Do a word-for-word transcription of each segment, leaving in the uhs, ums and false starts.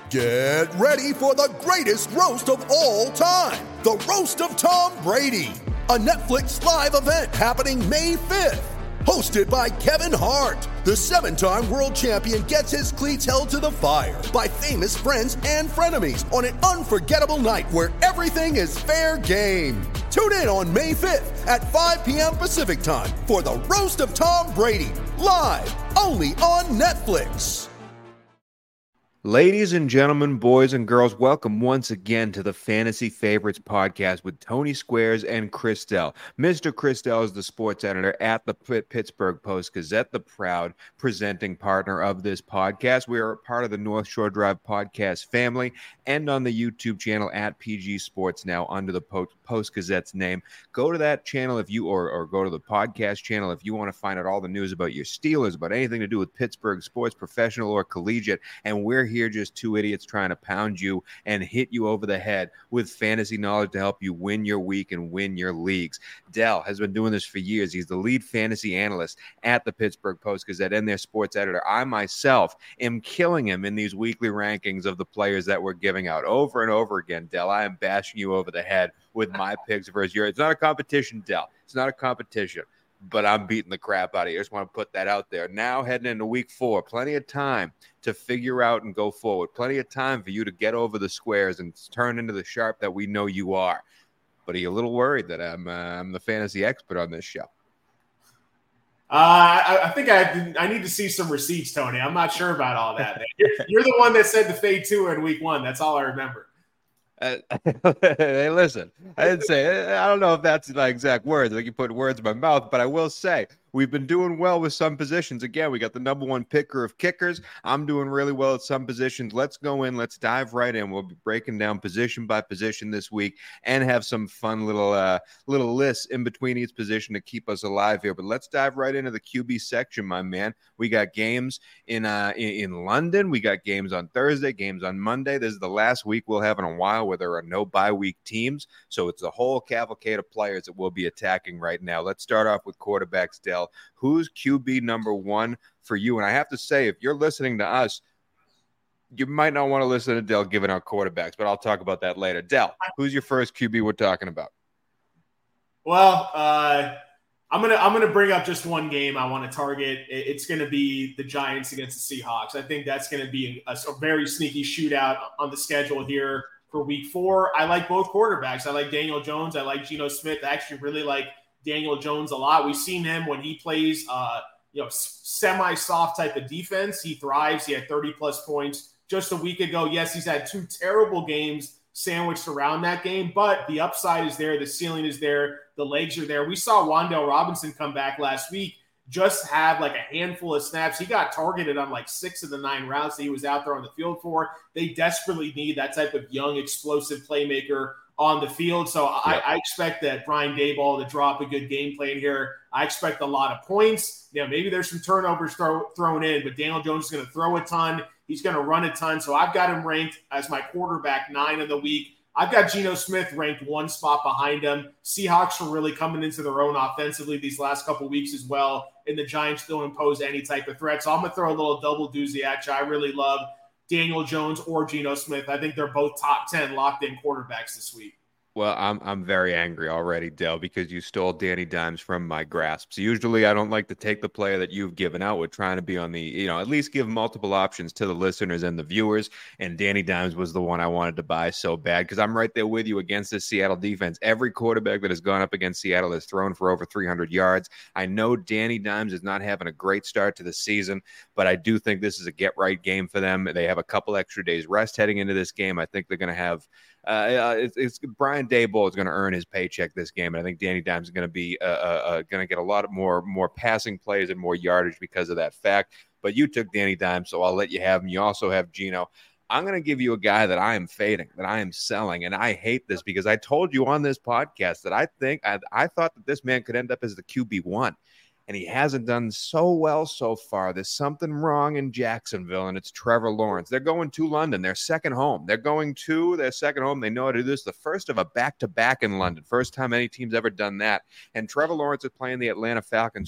Get ready for the greatest roast of all time, the Roast of Tom Brady, a Netflix live event happening May fifth. Hosted by Kevin Hart, the seven-time world champion gets his cleats held to the fire by famous friends and frenemies on an unforgettable night where everything is fair game. Tune in on May fifth at five p.m. Pacific time for the Roast of Tom Brady, live only on Netflix. Ladies and gentlemen, boys and girls, welcome once again to the Fantasy Favorites podcast with Tony Squares and Chris Dell. Mister Chris Dell is the sports editor at the Pittsburgh Post-Gazette, the proud presenting partner of this podcast. We are a part of the North Shore Drive podcast family and on the YouTube channel at P G Sports now under the Post-Gazette's name. Go to that channel if you, or, or go to the podcast channel if you want to find out all the news about your Steelers, about anything to do with Pittsburgh sports, professional or collegiate, and we're here just two idiots trying to pound you and hit you over the head with fantasy knowledge to help you win your week and win your leagues. Dell has been doing this for years. He's the lead fantasy analyst at the Pittsburgh Post-Gazette and their sports editor. I myself am killing him in these weekly rankings of the players that we're giving out over and over again. Dell, I am bashing you over the head with my picks versus yours. It's not a competition, Dell. It's not a competition. But I'm beating the crap out of you. I just want to put that out there. Now heading into week four, plenty of time to figure out and go forward. Plenty of time for you to get over the squares and turn into the sharp that we know you are. But are you a little worried that I'm uh, I'm the fantasy expert on this show? Uh, I, I think I I need to see some receipts, Tony. I'm not sure about all that. You're, you're the one that said the fade two in week one. That's all I remember. Uh, hey, listen, I didn't say, I don't know if that's my exact words. I think you put words in my mouth, but I will say we've been doing well with some positions. Again, we got the number one picker of kickers. I'm doing really well at some positions. Let's go in. Let's dive right in. We'll be breaking down position by position this week and have some fun little uh, little lists in between each position to keep us alive here. But let's dive right into the Q B section, my man. We got games in uh, in, in London. We got games on Thursday, games on Monday. This is the last week we'll have in a while where there are no bye week teams. So it's a whole cavalcade of players that we'll be attacking right now. Let's start off with quarterbacks, Dell. Who's Q B number one for you? And I have to say, if you're listening to us, you might not want to listen to Dell giving out quarterbacks, but I'll talk about that later. Dell, who's your first Q B we're talking about? Well, uh, I'm gonna I'm gonna bring up just one game I want to target. It's gonna be the Giants against the Seahawks. I think that's gonna be a, a very sneaky shootout on the schedule here for week four. I like both quarterbacks. I like Daniel Jones. I like Geno Smith. I actually really like Daniel Jones a lot. We've seen him when he plays, uh, you know, semi-soft type of defense. He thrives. He had thirty plus points just a week ago. Yes, he's had two terrible games sandwiched around that game, but the upside is there. The ceiling is there. The legs are there. We saw Wan'Dale Robinson come back last week, just have like a handful of snaps. He got targeted on like six of the nine routes that he was out there on the field for. They desperately need that type of young, explosive playmaker on the field. So I, I expect that Brian Daboll to drop a good game plan here. I expect a lot of points. You know, maybe there's some turnovers throw, thrown in, but Daniel Jones is going to throw a ton. He's going to run a ton. So I've got him ranked as my quarterback nine of the week. I've got Geno Smith ranked one spot behind him. Seahawks are really coming into their own offensively these last couple weeks as well, and the Giants don't impose any type of threat. So I'm going to throw a little double doozy at you. I really love Daniel Jones or Geno Smith. I think they're both top ten locked-in quarterbacks this week. Well, I'm I'm very angry already, Dell, because you stole Danny Dimes from my grasp. So usually I don't like to take the player that you've given out. We're trying to be on the, you know, at least give multiple options to the listeners and the viewers. And Danny Dimes was the one I wanted to buy so bad because I'm right there with you against this Seattle defense. Every quarterback that has gone up against Seattle has thrown for over three hundred yards. I know Danny Dimes is not having a great start to the season, but I do think this is a get-right game for them. They have a couple extra days rest heading into this game. I think they're going to have Uh, it's, it's Brian Daboll is going to earn his paycheck this game, and I think Danny Dimes is going to be uh, uh, going to get a lot more more passing plays and more yardage because of that fact. But you took Danny Dimes, so I'll let you have him. You also have Geno. I'm going to give you a guy that I am fading, that I am selling, and I hate this because I told you on this podcast that I think I, I thought that this man could end up as the Q B one. And he hasn't done so well so far. There's something wrong in Jacksonville, and it's Trevor Lawrence. They're going to London, their second home. They're going to their second home. They know how to do this. The first of a back-to-back in London. First time any team's ever done that. And Trevor Lawrence is playing the Atlanta Falcons, who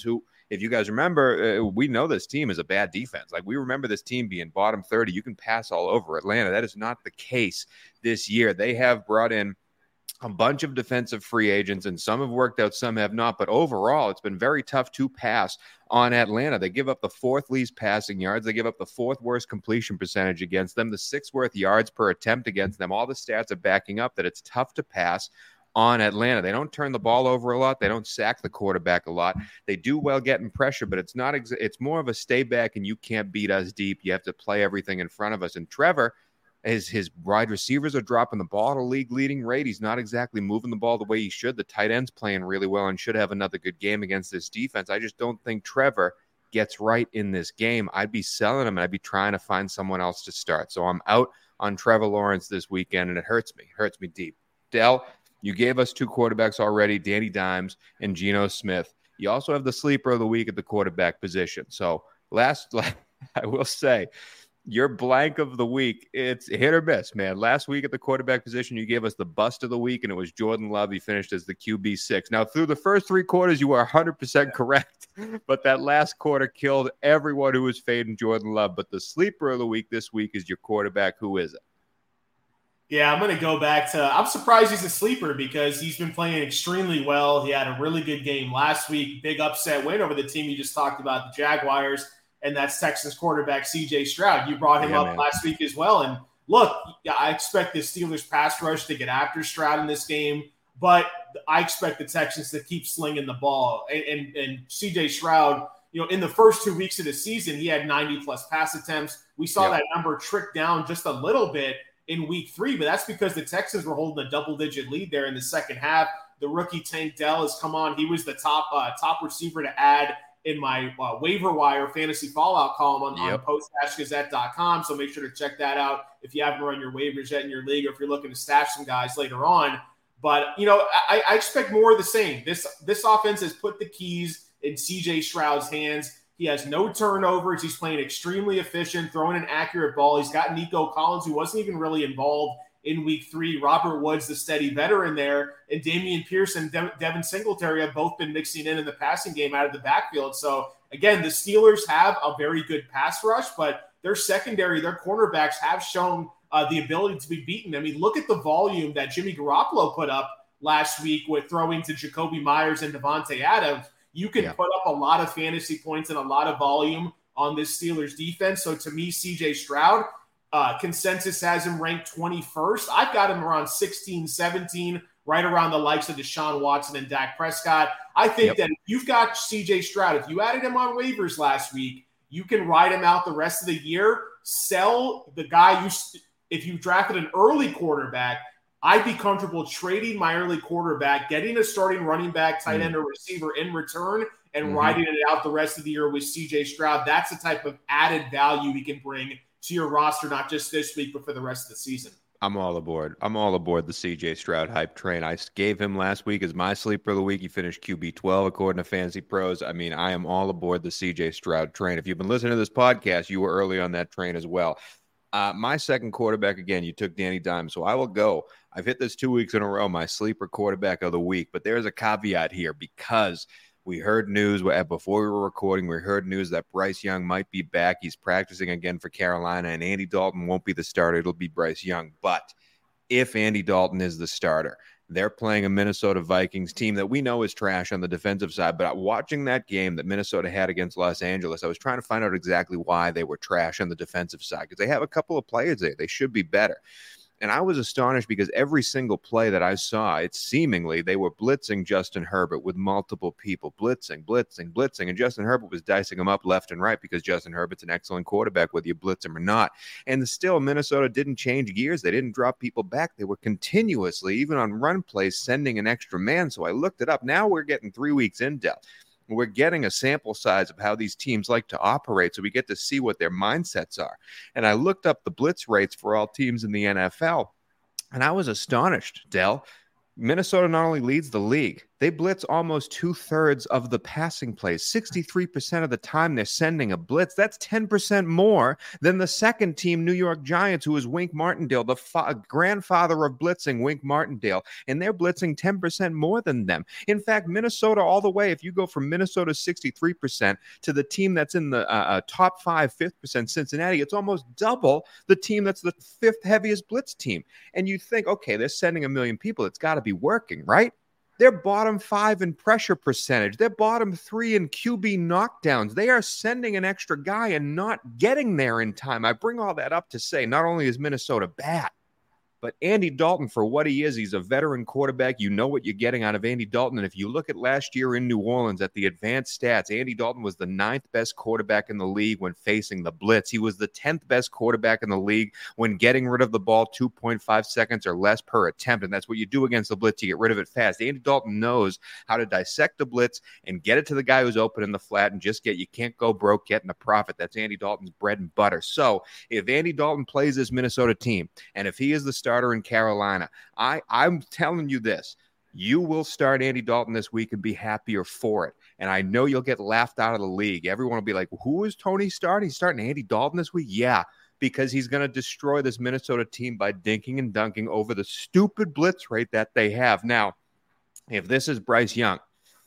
if you guys remember, uh, we know this team is a bad defense. Like, we remember this team being bottom thirty. You can pass all over Atlanta. That is not the case this year. They have brought in a bunch of defensive free agents, and some have worked out, some have not. But overall, it's been very tough to pass on Atlanta. They give up the fourth least passing yards. They give up the fourth worst completion percentage against them, the sixth worst yards per attempt against them. All the stats are backing up that it's tough to pass on Atlanta. They don't turn the ball over a lot. They don't sack the quarterback a lot. They do well getting pressure, but it's not. Ex- it's more of a stay back and you can't beat us deep. You have to play everything in front of us. And Trevor, His, his wide receivers are dropping the ball at a league-leading rate. He's not exactly moving the ball the way he should. The tight end's playing really well and should have another good game against this defense. I just don't think Trevor gets right in this game. I'd be selling him, and I'd be trying to find someone else to start. So I'm out on Trevor Lawrence this weekend, and it hurts me. It hurts me deep. Dell, you gave us two quarterbacks already, Danny Dimes and Geno Smith. You also have the sleeper of the week at the quarterback position. So last, I will say, your blank of the week, it's hit or miss, man. Last week at the quarterback position, you gave us the bust of the week, and it was Jordan Love. He finished as the Q B six. Now, through the first three quarters, you were one hundred percent correct, but that last quarter killed everyone who was fading Jordan Love. But the sleeper of the week this week is your quarterback. Who is it? Yeah, I'm going to go back to – I'm surprised he's a sleeper because he's been playing extremely well. He had a really good game last week, big upset win over the team you just talked about, the Jaguars. And that's Texans quarterback C J Stroud. You brought him yeah, up man. last week as well. And look, I expect the Steelers pass rush to get after Stroud in this game, but I expect the Texans to keep slinging the ball. And, and, and C J Stroud, you know, in the first two weeks of the season, he had ninety plus pass attempts. We saw yep. that number trick down just a little bit in week three, but that's because the Texans were holding a double-digit lead there in the second half. The rookie Tank Dell has come on. He was the top uh, top receiver to add in my uh, waiver wire fantasy fallout column on, yep. on post gazette dot com. So make sure to check that out if you haven't run your waivers yet in your league, or if you're looking to stash some guys later on. But, you know, I, I expect more of the same. This, this offense has put the keys in C J Stroud's hands. He has no turnovers. He's playing extremely efficient, throwing an accurate ball. He's got Nico Collins, who wasn't even really involved in week three. Robert Woods, the steady veteran there, and Damian Pierce and De- Devin Singletary have both been mixing in in the passing game out of the backfield. So, again, the Steelers have a very good pass rush, but their secondary, their cornerbacks have shown uh, the ability to be beaten. I mean, look at the volume that Jimmy Garoppolo put up last week with throwing to Jacoby Myers and Devontae Adams. You can yeah. put up a lot of fantasy points and a lot of volume on this Steelers defense. So, to me, C J Stroud, Uh, consensus has him ranked twenty-first. I've got him around sixteen, seventeen, right around the likes of Deshaun Watson and Dak Prescott. I think yep. that if you've got C J Stroud, if you added him on waivers last week, you can ride him out the rest of the year. Sell the guy you – if you drafted an early quarterback, I'd be comfortable trading my early quarterback, getting a starting running back, tight end, mm. or receiver in return, and mm-hmm. riding it out the rest of the year with C J Stroud. That's the type of added value he can bring to your roster, not just this week, but for the rest of the season. I'm all aboard. I'm all aboard the C J Stroud hype train. I gave him last week as my sleeper of the week. He finished Q B twelve according to Fantasy Pros. I mean, I am all aboard the C J Stroud train. If you've been listening to this podcast, you were early on that train as well. Uh, my second quarterback, again, you took Danny Dimes, so I will go. I've hit this two weeks in a row, my sleeper quarterback of the week, but there's a caveat here because we heard news before we were recording. We heard news that Bryce Young might be back. He's practicing again for Carolina, and Andy Dalton won't be the starter. It'll be Bryce Young. But if Andy Dalton is the starter, they're playing a Minnesota Vikings team that we know is trash on the defensive side. But watching that game that Minnesota had against Los Angeles, I was trying to find out exactly why they were trash on the defensive side, because they have a couple of players there. They should be better. And I was astonished because every single play that I saw, it seemingly they were blitzing Justin Herbert with multiple people, blitzing, blitzing, blitzing. And Justin Herbert was dicing them up left and right because Justin Herbert's an excellent quarterback, whether you blitz him or not. And still, Minnesota didn't change gears. They didn't drop people back. They were continuously, even on run plays, sending an extra man. So I looked it up. Now we're getting three weeks in depth. We're getting a sample size of how these teams like to operate, so we get to see what their mindsets are. And I looked up the blitz rates for all teams in the N F L, and I was astonished, Dell. Minnesota not only leads the league, They blitz almost two-thirds of the passing plays. sixty-three percent of the time they're sending a blitz. That's ten percent more than the second team, New York Giants, who is Wink Martindale, the fa- grandfather of blitzing, Wink Martindale. And they're blitzing ten percent more than them. In fact, Minnesota all the way, if you go from Minnesota's sixty-three percent to the team that's in the uh, uh, top five, fifth percent, Cincinnati, it's almost double the team that's the fifth heaviest blitz team. And you think, okay, they're sending a million people. It's got to be working, right? They're bottom five in pressure percentage. They're bottom three in Q B knockdowns. They are sending an extra guy and not getting there in time. I bring all that up to say not only is Minnesota bad, but Andy Dalton, for what he is, he's a veteran quarterback. You know what you're getting out of Andy Dalton. And if you look at last year in New Orleans at the advanced stats, Andy Dalton was the ninth best quarterback in the league when facing the blitz. He was the tenth best quarterback in the league when getting rid of the ball two point five seconds or less per attempt. And that's what you do against the blitz. You get rid of it fast. Andy Dalton knows how to dissect the blitz and get it to the guy who's open in the flat and just get, you can't go broke getting a profit. That's Andy Dalton's bread and butter. So if Andy Dalton plays this Minnesota team, and if he is the starter in Carolina, I, I'm telling you this, you will start Andy Dalton this week and be happier for it. And I know you'll get laughed out of the league. Everyone will be like, who is Tony starting? He's starting Andy Dalton this week? Yeah, because he's going to destroy this Minnesota team by dinking and dunking over the stupid blitz rate that they have. Now, if this is Bryce Young,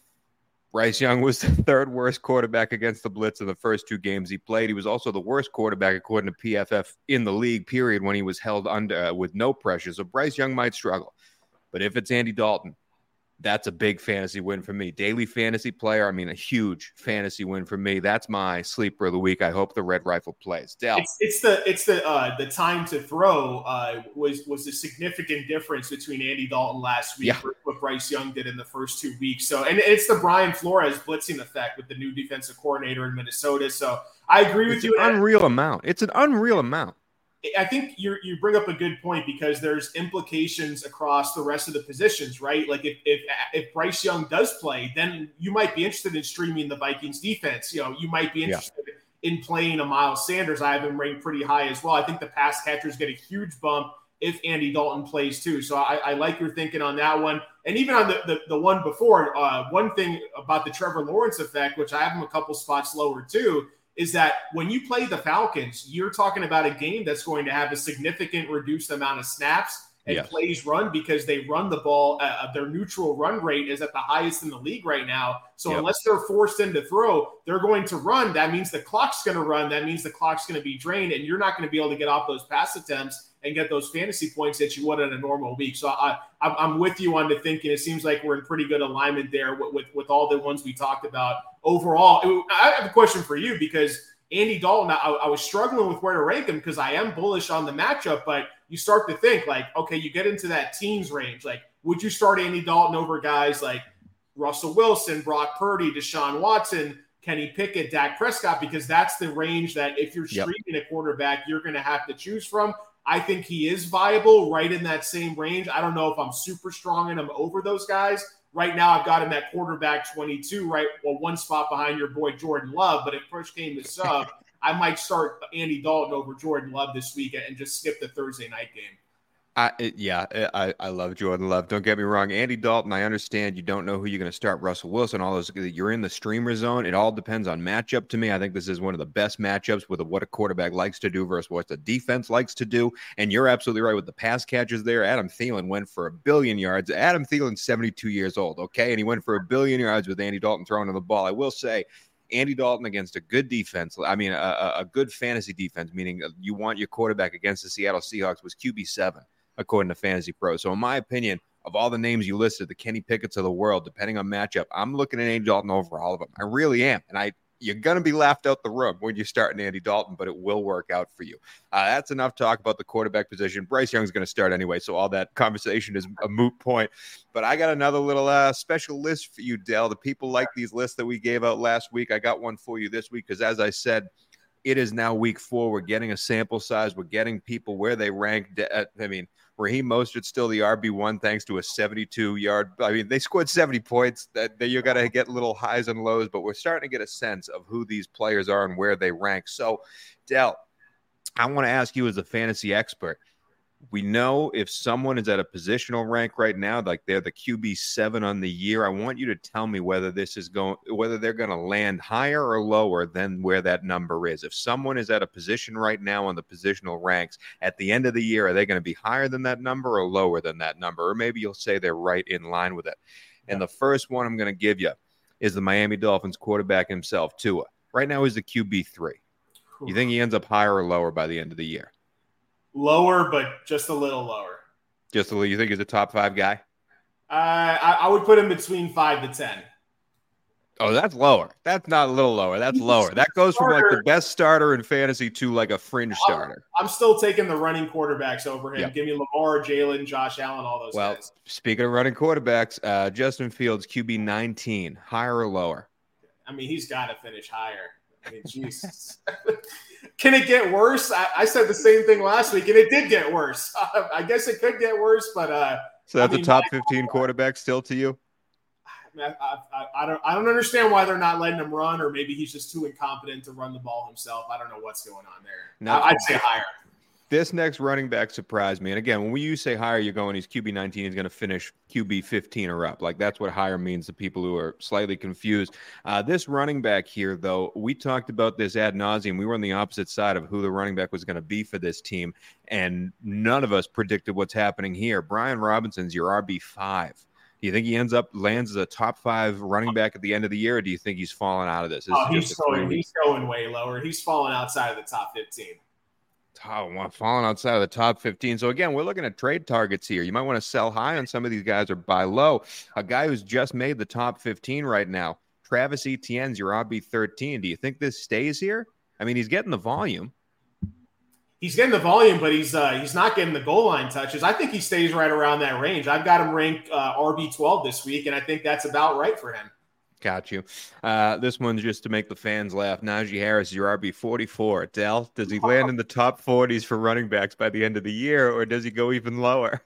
Bryce Young was the third worst quarterback against the blitz in the first two games he played. He was also the worst quarterback, according to P F F, in the league, period, when he was held under uh, with no pressure. So Bryce Young might struggle. But if it's Andy Dalton, that's a big fantasy win for me. Daily fantasy player, I mean, a huge fantasy win for me. That's my sleeper of the week. I hope the Red Rifle plays. Del. It's, it's the it's the uh, the time to throw uh, was was a significant difference between Andy Dalton last week yeah. versus what Bryce Young did in the first two weeks. So, and it's the Brian Flores blitzing effect with the new defensive coordinator in Minnesota. So, I agree with it's you. An unreal amount. It's an unreal amount. I think you you bring up a good point because there's implications across the rest of the positions, right? Like if if if Bryce Young does play, then you might be interested in streaming the Vikings defense. You know, you might be interested yeah. in playing a Miles Sanders. I have him ranked pretty high as well. I think the pass catchers get a huge bump if Andy Dalton plays too. So I, I like your thinking on that one. And even on the the, the one before, uh, one thing about the Trevor Lawrence effect, which I have him a couple spots lower too, is that when you play the Falcons, you're talking about a game that's going to have a significant reduced amount of snaps and yes. plays run because they run the ball. Uh, their neutral run rate is at the highest in the league right now. So yep. unless they're forced in to throw, they're going to run. That means the clock's going to run. That means the clock's going to be drained, and you're not going to be able to get off those pass attempts and get those fantasy points that you would in a normal week. So I, I'm with you on the thinking. It seems like we're in pretty good alignment there with, with, with all the ones we talked about. Overall, I have a question for you because Andy Dalton, I, I was struggling with where to rank him because I am bullish on the matchup, but you start to think like, okay, you get into that teens range. Like, would you start Andy Dalton over guys like Russell Wilson, Brock Purdy, Deshaun Watson, Kenny Pickett, Dak Prescott? Because that's the range that if you're streaming yep. a quarterback, you're going to have to choose from. I think he is viable right in that same range. I don't know if I'm super strong in him over those guys. Right now, I've got him at quarterback twenty-two, right? Well, one spot behind your boy Jordan Love. But if push came to sub, I might start Andy Dalton over Jordan Love this week and just skip the Thursday night game. I, it, yeah, I, I love Jordan Love. Don't get me wrong. Andy Dalton, I understand you don't know who you're going to start. Russell Wilson, all those. You're in the streamer zone. It all depends on matchup to me. I think this is one of the best matchups with what a quarterback likes to do versus what the defense likes to do. And you're absolutely right with the pass catchers there. Adam Thielen went for a billion yards. Adam Thielen's seventy-two years old, okay? And he went for a billion yards with Andy Dalton throwing to the ball. I will say, Andy Dalton against a good defense, I mean, a, a good fantasy defense, meaning you want your quarterback against the Seattle Seahawks, was Q B seven. According to Fantasy Pro. So in my opinion, of all the names you listed, the Kenny Pickett's of the world, depending on matchup, I'm looking at Andy Dalton over all of them. I really am. And I, you're going to be laughed out the room when you start an Andy Dalton, but it will work out for you. Uh, that's enough talk about the quarterback position. Bryce Young's going to start anyway, so all that conversation is a moot point. But I got another little uh, special list for you, Del. The people like these lists that we gave out last week. I got one for you this week because, as I said, it is now week four. We're getting a sample size. We're getting people where they rank. I mean, Raheem Mostert's still the R B one thanks to a seventy-two yard. I mean, they scored seventy points. That, that you got to get little highs and lows, but we're starting to get a sense of who these players are and where they rank. So, Del, I want to ask you as a fantasy expert, We know if someone is at a positional rank right now, like they're the Q B seven on the year, I want you to tell me whether this is going, whether they're going to land higher or lower than where that number is. If someone is at a position right now on the positional ranks at the end of the year, are they going to be higher than that number or lower than that number? Or maybe you'll say they're right in line with it. Yeah. And the first one I'm going to give you is the Miami Dolphins quarterback himself, Tua. Right now he's the Q B three. You think he ends up higher or lower by the end of the year? Lower, but just a little lower. Just a little. You think he's a top five guy? Uh, I, I would put him between five to ten. Oh, that's lower. That's not a little lower. That's lower. That goes from like the best starter in fantasy to like a fringe starter. I'm, I'm still taking the running quarterbacks over him. Yep. Give me Lamar, Jalen, Josh Allen, all those well, guys. Speaking of running quarterbacks, uh, Justin Fields, Q B nineteen, higher or lower? I mean, he's got to finish higher. I mean, Jesus. Can it get worse? I, I said the same thing last week, and it did get worse. Uh, I guess it could get worse, but uh, so that's I mean, a top fifteen quarterback still to you? I, I, I, I don't. I don't understand why they're not letting him run, or maybe he's just too incompetent to run the ball himself. I don't know what's going on there. No, I'd say higher. This next running back surprised me. And again, when you say higher, you're going, he's Q B nineteen, he's going to finish Q B fifteen or up. Like, that's what higher means to people who are slightly confused. Uh, this running back here, though, we talked about this ad nauseum. We were on the opposite side of who the running back was going to be for this team, and none of us predicted what's happening here. Brian Robinson's your R B five. Do you think he ends up lands as a top five running back at the end of the year, or do you think he's falling out of this? this oh, he's going, he's going way lower. He's falling outside of the top fifteen. Oh, falling outside of the top fifteen. So, again, we're looking at trade targets here. You might want to sell high on some of these guys or buy low. A guy who's just made the top fifteen right now, Travis Etienne's your R B thirteen. Do you think this stays here? I mean, he's getting the volume. He's getting the volume, but he's uh, he's not getting the goal line touches. I think he stays right around that range. I've got him ranked uh, R B twelve this week, and I think that's about right for him. Got you. Uh, this one's just to make the fans laugh. Najee Harris, your R B forty-four. Dell, does he land in the top forties for running backs by the end of the year, or does he go even lower?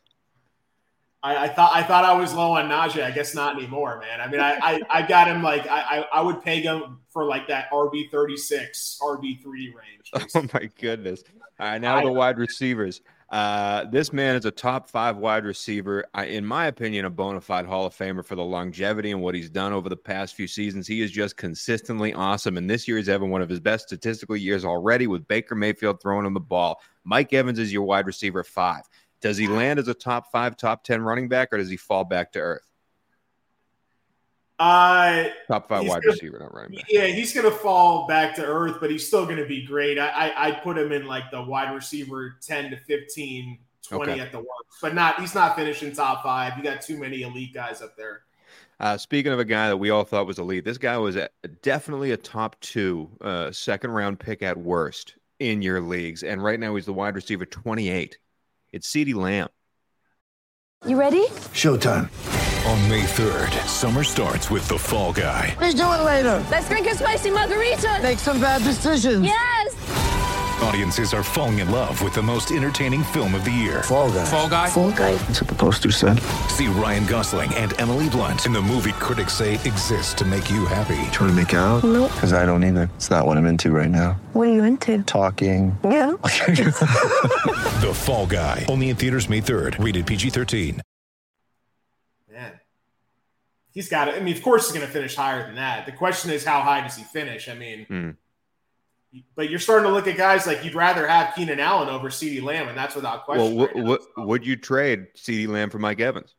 I, I thought I thought I was low on Najee. I guess not anymore, man. I mean, I I, I got him like I, I I would peg him for like that R B thirty-six, R B three range. Basically. Oh my goodness! All right, now I, the wide receivers. Uh, this man is a top five wide receiver. I, in my opinion, a bona fide Hall of Famer for the longevity and what he's done over the past few seasons. He is just consistently awesome. And this year he's having one of his best statistical years already with Baker Mayfield throwing him the ball. Mike Evans is your wide receiver five. Does he land as a top five, top ten running back, or does he fall back to earth? Uh, top five wide gonna, receiver, not running back. Yeah, he's going to fall back to earth, but he's still going to be great. I, I I'd put him in like the wide receiver ten to fifteen, twenty okay. at the worst, but not he's not finishing top five. You got too many elite guys up there. Uh, speaking of a guy that we all thought was elite, this guy was a, definitely a top two, uh, second round pick at worst in your leagues, and right now he's the wide receiver twenty-eight. It's CeeDee Lamb. You ready? Showtime. On May third, summer starts with The Fall Guy. What are you doing later? Let's drink a spicy margarita. Make some bad decisions. Yes. Audiences are falling in love with the most entertaining film of the year. Fall Guy. Fall Guy. Fall Guy. That's what the poster said. See Ryan Gosling and Emily Blunt in the movie critics say exists to make you happy. Trying to make it out? Nope. Because I don't either. It's not what I'm into right now. What are you into? Talking. Yeah. The Fall Guy. Only in theaters May third. Rated P G thirteen. Man. He's got it. I mean, of course he's going to finish higher than that. The question is, how high does he finish? I mean, mm. but you're starting to look at guys like you'd rather have Keenan Allen over CeeDee Lamb, and that's without question. Well, right w- w- would you trade CeeDee Lamb for Mike Evans?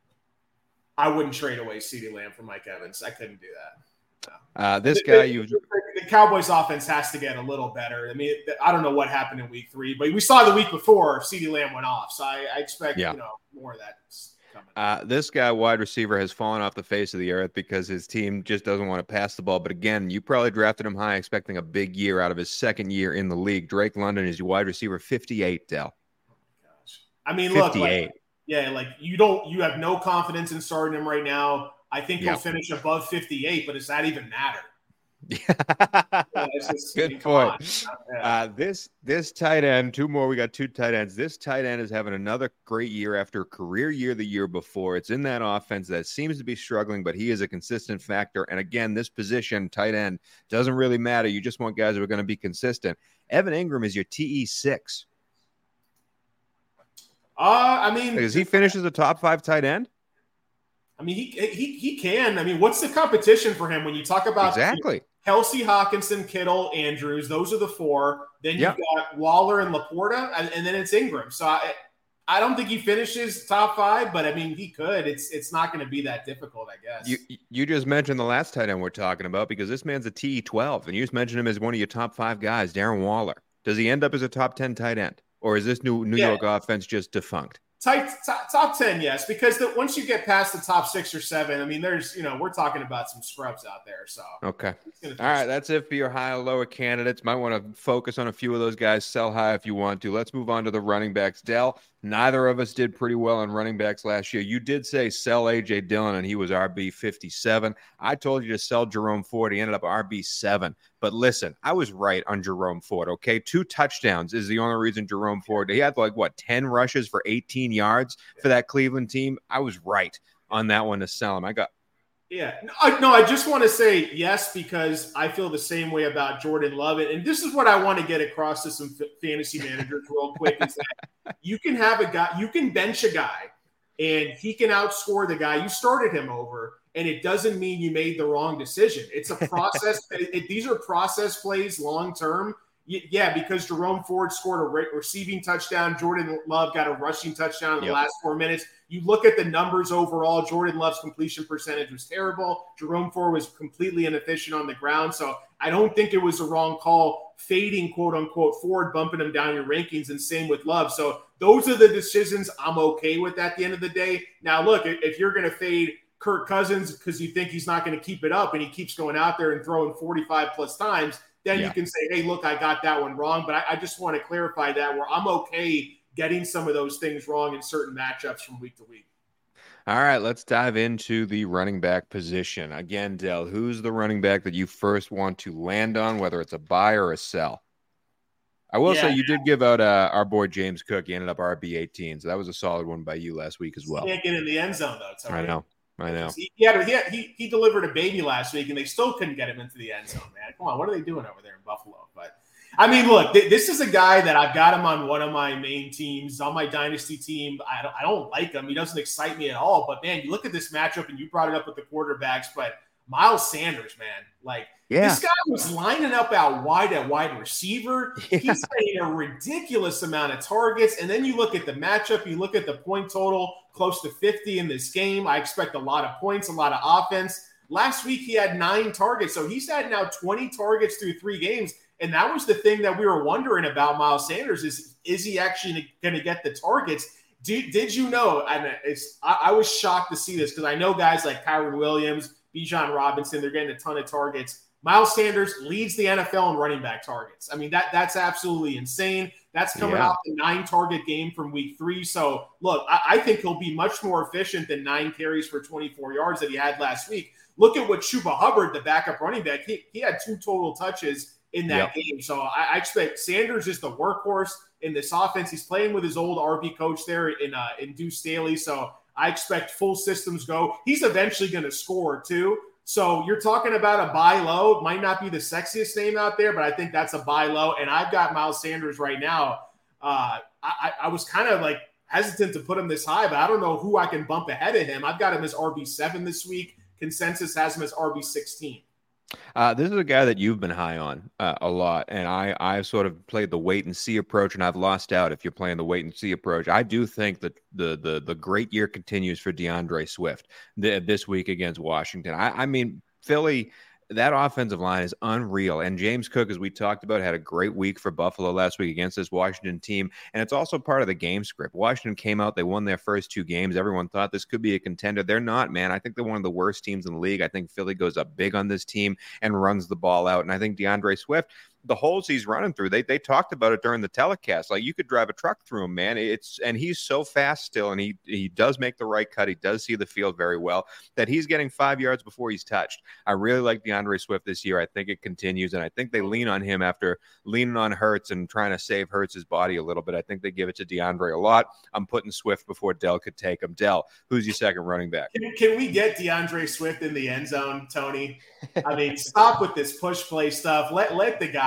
I wouldn't trade away CeeDee Lamb for Mike Evans. I couldn't do that. No. Uh, this guy, you the, the Cowboys offense has to get a little better. I mean, I don't know what happened in week three, but we saw the week before CeeDee Lamb went off. So I, I expect, yeah. you know, more of that coming. Uh, this guy, wide receiver, has fallen off the face of the earth because his team just doesn't want to pass the ball. But again, you probably drafted him high, expecting a big year out of his second year in the league. Drake London is your wide receiver fifty-eight, Dell. Oh my gosh. I mean, fifty-eight. Look, like, yeah, like you don't, you have no confidence in starting him right now. I think he'll yep. finish above fifty-eight, but does that even matter? yeah, just, Good point. Yeah. Uh, this this tight end, two more. We got two tight ends. This tight end is having another great year after a career year the year before. It's in that offense that seems to be struggling, but he is a consistent factor. And again, this position, tight end, doesn't really matter. You just want guys who are going to be consistent. Evan Ingram is your T E six. Uh, I mean, Does he finish as a top five tight end? I mean, he he he can. I mean, what's the competition for him when you talk about exactly Kelsey, Hawkinson, Kittle, Andrews? Those are the four. Then you've yep. got Waller and Laporta, and, and then it's Ingram. So I, I don't think he finishes top five, but I mean, he could. It's it's not going to be that difficult, I guess. You you just mentioned the last tight end we're talking about because this man's a T E twelve, and you just mentioned him as one of your top five guys, Darren Waller. Does he end up as a top ten tight end, or is this new New yeah. York offense just defunct? Type, top, top ten, yes, because the, once you get past the top six or seven, I mean, there's, you know, we're talking about some scrubs out there. So, okay. All right. That's it for your high or lower candidates. Might want to focus on a few of those guys. Sell high if you want to. Let's move on to the running backs. Dell, neither of us did pretty well on running backs last year. You did say sell A J Dillon, and he was R B fifty-seven. I told you to sell Jerome Ford. He ended up R B seven. But listen, I was right on Jerome Ford, okay? Two touchdowns is the only reason Jerome Ford, he had like, what, ten rushes for eighteen yards for that Cleveland team? I was right on that one to sell him. I got. Yeah. No, I, no, I just want to say yes, because I feel the same way about Jordan Love. And this is what I want to get across to some f- fantasy managers real quick is that you can have a guy, you can bench a guy, and he can outscore the guy you started him over. And it doesn't mean you made the wrong decision. It's a process. it, it, these are process plays long term. Y- yeah, because Jerome Ford scored a re- receiving touchdown. Jordan Love got a rushing touchdown in the yep. last four minutes. You look at the numbers overall, Jordan Love's completion percentage was terrible. Jerome Ford was completely inefficient on the ground. So I don't think it was a wrong call fading, quote unquote, Ford, bumping him down your rankings, and same with Love. So those are the decisions I'm okay with at the end of the day. Now, look, if you're going to fade Kirk Cousins because you think he's not going to keep it up and he keeps going out there and throwing forty-five plus times, then yeah. you can say, hey, look, I got that one wrong. But I, I just want to clarify that where I'm okay getting some of those things wrong in certain matchups from week to week. All right, let's dive into the running back position. Again, Dell, who's the running back that you first want to land on, whether it's a buy or a sell? I will yeah, say you yeah. did give out uh, our boy James Cook. He ended up R B eighteen, so that was a solid one by you last week as well. He can't get in the end zone, though. Tony. I know. I know. He, he, had, he, had, he he delivered a baby last week, and they still couldn't get him into the end zone, man. Come on, what are they doing over there in Buffalo? But, I mean, look, th- this is a guy that I've got him on one of my main teams, on my dynasty team. I don't, I don't like him. He doesn't excite me at all. But, man, you look at this matchup, and you brought it up with the quarterbacks, but Miles Sanders, man, like, yeah. this guy was lining up out wide at wide receiver. Yeah. He's getting a ridiculous amount of targets. And then you look at the matchup, you look at the point total, close to fifty in this game. I expect a lot of points, a lot of offense. Last week, he had nine targets. So he's had now twenty targets through three games. And that was the thing that we were wondering about Miles Sanders is, is he actually going to get the targets? Did, did you know, and it's, I, I was shocked to see this because I know guys like Kyron Williams, Bijan Robinson, they're getting a ton of targets. Miles Sanders leads the N F L in running back targets. I mean, that that's absolutely insane. That's coming yeah. off the nine-target game from week three. So, look, I, I think he'll be much more efficient than nine carries for twenty-four yards that he had last week. Look at what Chuba Hubbard, the backup running back, he, he had two total touches in that yep. game. So I, I expect Sanders is the workhorse in this offense. He's playing with his old R B coach there in, uh, in Deuce Staley. So I expect full systems go. He's eventually going to score, too. So you're talking about a buy low. It might not be the sexiest name out there, but I think that's a buy low. And I've got Miles Sanders right now. Uh, I, I was kind of like hesitant to put him this high, but I don't know who I can bump ahead of him. I've got him as R B seven this week. Consensus has him as R B sixteen. Uh, this is a guy that you've been high on uh, a lot, and I I sort of played the wait and see approach, and I've lost out if you're playing the wait and see approach. I do think that the the the great year continues for DeAndre Swift th- this week against Washington. I, I mean, Philly, that offensive line is unreal, and James Cook, as we talked about, had a great week for Buffalo last week against this Washington team, and it's also part of the game script. Washington came out, they won their first two games. Everyone thought this could be a contender. They're not, man. I think they're one of the worst teams in the league. I think Philly goes up big on this team and runs the ball out, and I think DeAndre Swift, the holes he's running through, they they talked about it during the telecast. Like, you could drive a truck through him, man. It's and he's so fast still, and he he does make the right cut. He does see the field very well, that he's getting five yards before he's touched. I really like DeAndre Swift this year. I think it continues, and I think they lean on him after leaning on Hurts and trying to save Hurts' body a little bit. I think they give it to DeAndre a lot. I'm putting Swift before Dell could take him. Dell, who's your second running back? Can, can we get DeAndre Swift in the end zone, Tony? I mean, stop with this push play stuff. Let let the guy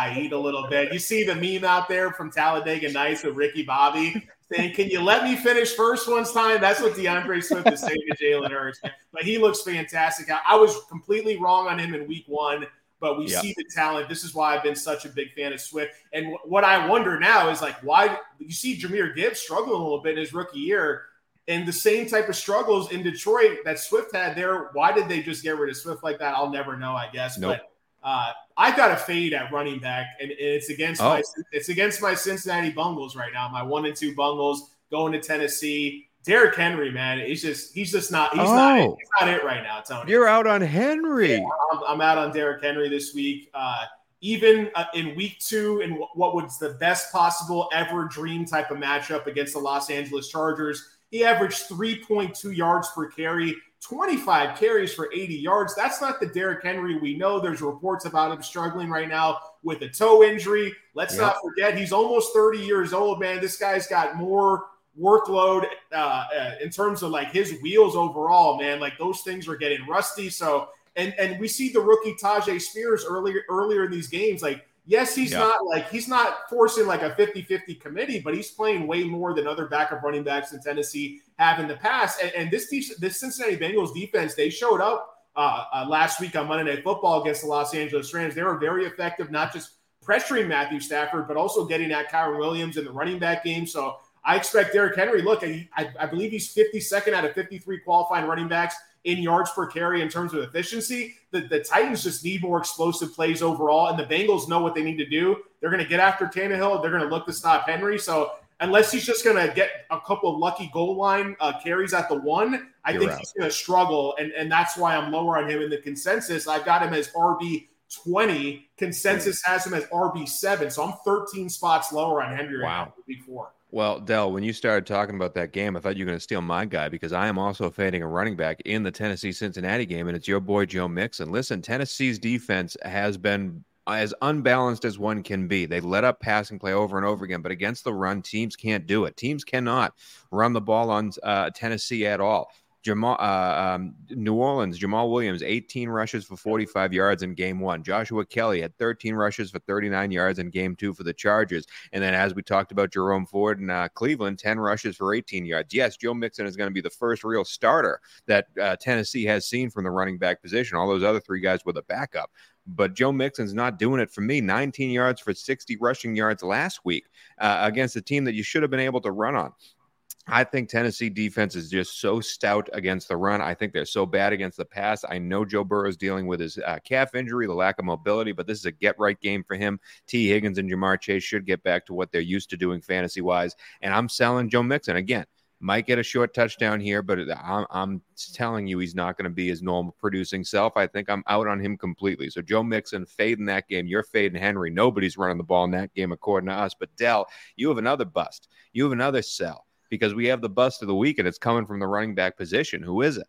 guy eat a little bit. You see the meme out there from Talladega Nights with Ricky Bobby saying, "Can you let me finish first one time?" That's what DeAndre Swift is saying to Jalen Hurts. But he looks fantastic. I, I was completely wrong on him in week one, but we yep. see the talent. This is why I've been such a big fan of Swift. And w- what I wonder now is, like, why you see Jahmyr Gibbs struggling a little bit in his rookie year, and the same type of struggles in Detroit that Swift had there. Why did they just get rid of Swift like that? I'll never know, I guess. Nope. But uh, I got a fade at running back, and it's against oh. my it's against my Cincinnati Bengals right now. My one and two Bengals going to Tennessee. Derrick Henry, man, he's just he's just not he's oh. not it. He's not it right now, Tony. You're out on Henry. Yeah, I'm, I'm out on Derrick Henry this week. Uh, even uh, in week two, in what was the best possible ever dream type of matchup against the Los Angeles Chargers, he averaged three point two yards per carry, twenty-five carries for eighty yards. That's not the Derrick Henry we know. There's reports about him struggling right now with a toe injury. Let's yep. not forget, he's almost thirty years old, man. This guy's got more workload uh, uh, in terms of like his wheels overall, man. Like those things are getting rusty. So, and and we see the rookie Tajay Spears earlier earlier in these games. Like, yes, he's yeah. not like he's not forcing like a fifty-fifty committee, but he's playing way more than other backup running backs in Tennessee have in the past. And, and this this Cincinnati Bengals defense, they showed up uh, uh, last week on Monday Night Football against the Los Angeles Rams. They were very effective, not just pressuring Matthew Stafford, but also getting at Kyren Williams in the running back game. So I expect Derrick Henry. Look, I, I believe he's fifty-second out of fifty-three qualifying running backs in yards per carry in terms of efficiency. The, the Titans just need more explosive plays overall, and the Bengals know what they need to do. They're going to get after Tannehill. They're going to look to stop Henry. So unless he's just going to get a couple of lucky goal line uh, carries at the one, I You're think out. he's going to struggle, and, and that's why I'm lower on him in the consensus. I've got him as R B twenty. Consensus has him as R B seven, so I'm thirteen spots lower on Henry wow. right now before. Well, Del, when you started talking about that game, I thought you were going to steal my guy because I am also fading a running back in the Tennessee-Cincinnati game, and it's your boy Joe Mixon. Listen, Tennessee's defense has been as unbalanced as one can be. They let up passing play over and over again, but against the run, teams can't do it. Teams cannot run the ball on uh, Tennessee at all. Jamal, uh, um, New Orleans, Jamal Williams, eighteen rushes for forty-five yards in game one. Joshua Kelly had thirteen rushes for thirty-nine yards in game two for the Chargers. And then as we talked about Jerome Ford in uh, Cleveland, ten rushes for eighteen yards. Yes, Joe Mixon is going to be the first real starter that uh, Tennessee has seen from the running back position. All those other three guys were the backup. But Joe Mixon's not doing it for me. nineteen yards for sixty rushing yards last week uh, against a team that you should have been able to run on. I think Tennessee defense is just so stout against the run. I think they're so bad against the pass. I know Joe Burrow is dealing with his uh, calf injury, the lack of mobility, but this is a get-right game for him. T. Higgins and Jamar Chase should get back to what they're used to doing fantasy-wise, and I'm selling Joe Mixon. Again, might get a short touchdown here, but I'm, I'm telling you he's not going to be his normal producing self. I think I'm out on him completely. So Joe Mixon, fading that game. You're fading Henry. Nobody's running the ball in that game according to us. But, Del, you have another bust. You have another sell. Because we have the bust of the week, and it's coming from the running back position. Who is it?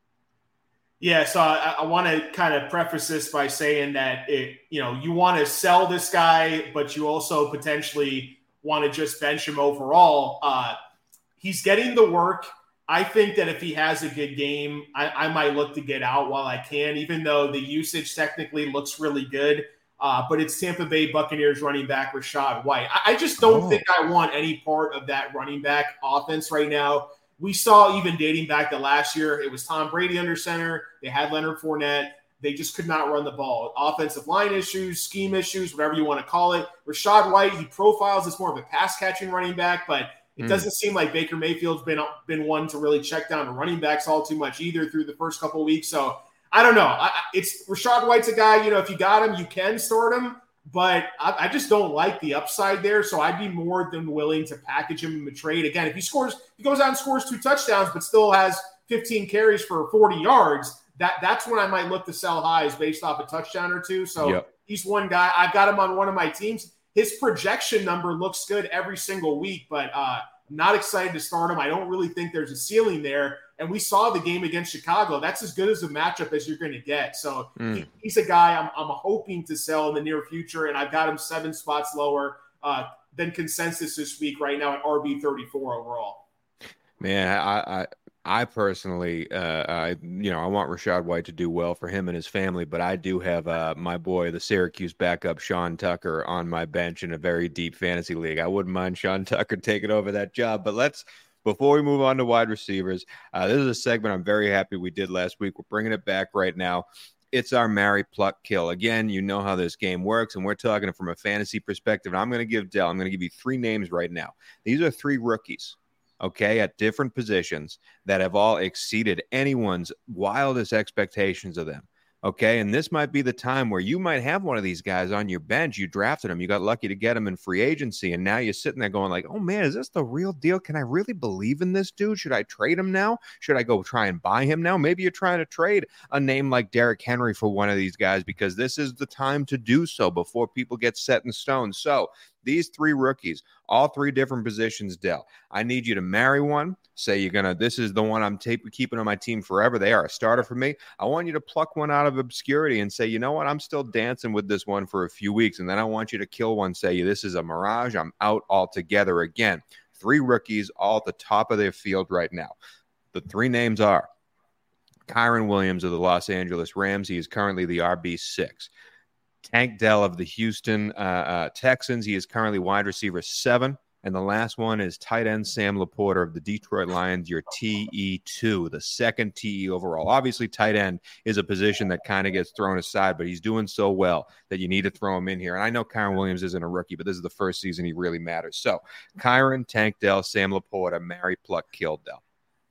Yeah, so I, I want to kind of preface this by saying that it, you know, you want to sell this guy, but you also potentially want to just bench him overall. Uh, he's getting the work. I think that if he has a good game, I, I might look to get out while I can, even though the usage technically looks really good. Uh, but it's Tampa Bay Buccaneers running back Rachaad White. I, I just don't oh. think I want any part of that running back offense right now. We saw even dating back to last year, it was Tom Brady under center. They had Leonard Fournette. They just could not run the ball. Offensive line issues, scheme issues, whatever you want to call it. Rachaad White, he profiles as more of a pass-catching running back, but it mm. doesn't seem like Baker Mayfield's been, been one to really check down the running backs all too much either through the first couple of weeks. So I don't know. I, it's Rachaad White's a guy, you know, if you got him, you can start him, but I, I just don't like the upside there. So I'd be more than willing to package him in a trade. Again, if he scores, if he goes out and scores two touchdowns, but still has fifteen carries for forty yards, that that's when I might look to sell highs based off a touchdown or two. So yep. he's one guy. I've got him on one of my teams. His projection number looks good every single week, but uh, I'm not excited to start him. I don't really think there's a ceiling there. And we saw the game against Chicago. That's as good as a matchup as you're going to get. So mm. he, he's a guy I'm, I'm hoping to sell in the near future, and I've got him seven spots lower uh, than consensus this week right now at R B thirty-four overall. Man, I, I I personally, uh, I, you know, I want Rachaad White to do well for him and his family, but I do have uh, my boy, the Syracuse backup, Sean Tucker, on my bench in a very deep fantasy league. I wouldn't mind Sean Tucker taking over that job, but let's, before we move on to wide receivers, uh, this is a segment I'm very happy we did last week. We're bringing it back right now. It's our marry, pluck, kill. Again, you know how this game works, and we're talking from a fantasy perspective. And I'm going to give Dell, I'm going to give you three names right now. These are three rookies, okay, at different positions that have all exceeded anyone's wildest expectations of them. Okay, and this might be the time where you might have one of these guys on your bench. You drafted him. You got lucky to get him in free agency, and now you're sitting there going like, oh, man, is this the real deal? Can I really believe in this dude? Should I trade him now? Should I go try and buy him now? Maybe you're trying to trade a name like Derrick Henry for one of these guys because this is the time to do so before people get set in stone. So these three rookies, all three different positions, Dell. I need you to marry one. Say you're going to, this is the one I'm tape, keeping on my team forever. They are a starter for me. I want you to pluck one out of obscurity and say, you know what, I'm still dancing with this one for a few weeks. And then I want you to kill one, say, this is a mirage. I'm out altogether again. Three rookies all at the top of their field right now. The three names are Kyren Williams of the Los Angeles Rams. He is currently the R B six. Tank Dell of the Houston uh, uh, Texans. He is currently wide receiver seven. And the last one is tight end Sam Laporta of the Detroit Lions, your T E two, the second T E overall. Obviously, tight end is a position that kind of gets thrown aside, but he's doing so well that you need to throw him in here. And I know Kyren Williams isn't a rookie, but this is the first season he really matters. So, Kyren, Tank Dell, Sam Laporta, marry, pluck, kill Dell.